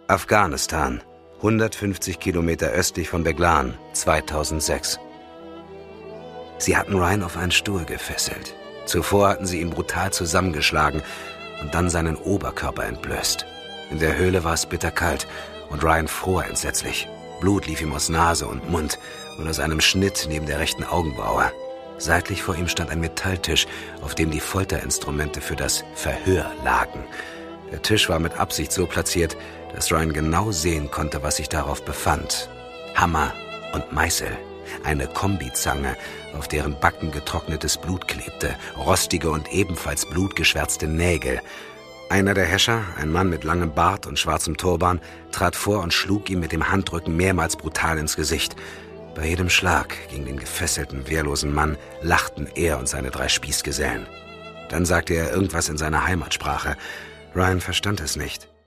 Afghanistan, 150 Kilometer östlich von Beglan, 2006. Sie hatten Ryan auf einen Stuhl gefesselt. Zuvor hatten sie ihn brutal zusammengeschlagen und dann seinen Oberkörper entblößt. In der Höhle war es bitterkalt und Ryan fror entsetzlich. Blut lief ihm aus Nase und Mund und aus einem Schnitt neben der rechten Augenbraue. Seitlich vor ihm stand ein Metalltisch, auf dem die Folterinstrumente für das Verhör lagen. Der Tisch war mit Absicht so platziert, dass Ryan genau sehen konnte, was sich darauf befand. Hammer und Meißel, eine Kombizange, auf deren Backen getrocknetes Blut klebte, rostige und ebenfalls blutgeschwärzte Nägel. Einer der Häscher, ein Mann mit langem Bart und schwarzem Turban, trat vor und schlug ihm mit dem Handrücken mehrmals brutal ins Gesicht. Bei jedem Schlag gegen den gefesselten, wehrlosen Mann lachten er und seine 3 Spießgesellen. Dann sagte er irgendwas in seiner Heimatsprache. Ryan verstand es nicht.